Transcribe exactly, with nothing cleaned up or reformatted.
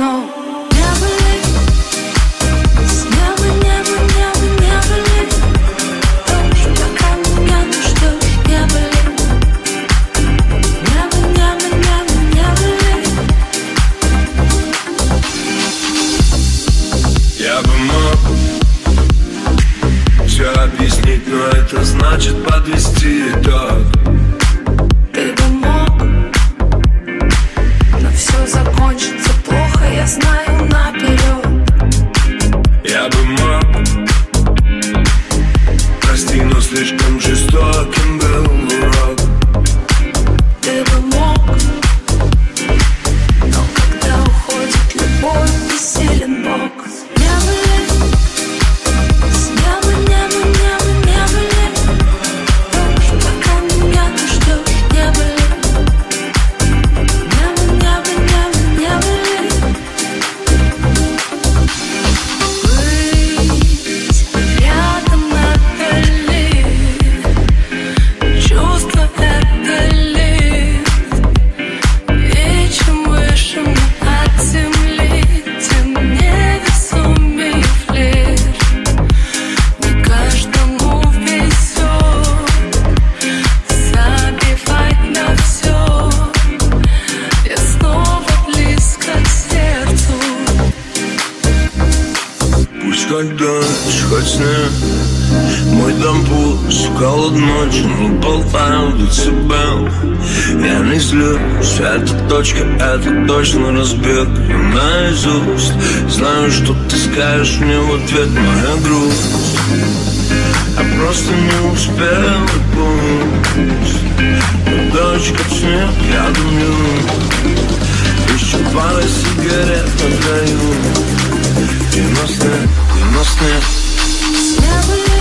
окно. Небо ли, с неба небо, небо, небо ли, дождь, пока меня не ждешь. Небо ли, небо, небо, небо, небо ли. Я бы мог все объяснить, но это значит подвести итог. Ты бы мог, но все закончится плохо, я знаю наперед. Я бы мог, прости, но слишком жестоким был урок. Ты бы мог, но когда уходит любовь, бессилен Бог. Небо ли, с неба небо, небо, небо ли, дождь, пока меня не ждешь. Небо ли, небо, небо, небо, небо ли. Быть рядом это ли, чувство это ли, и чем выше мы от земли, тем невесомее флир. Не каждому везет забивать на все. Я снова близко к сердцу. Пусть хоть дождь, хоть снег, мой дом пуст, холод ночи, не болтаю децибел. Я не злюсь, эта точка, это точно разбег. Я наизусть знаю, что ты скажешь мне в ответ. Моя грусть, я просто не успел, и пусть дождь, как снег, я дымлю. Еще пара сигарет на краю. И на снег, и на снег. С неба ли,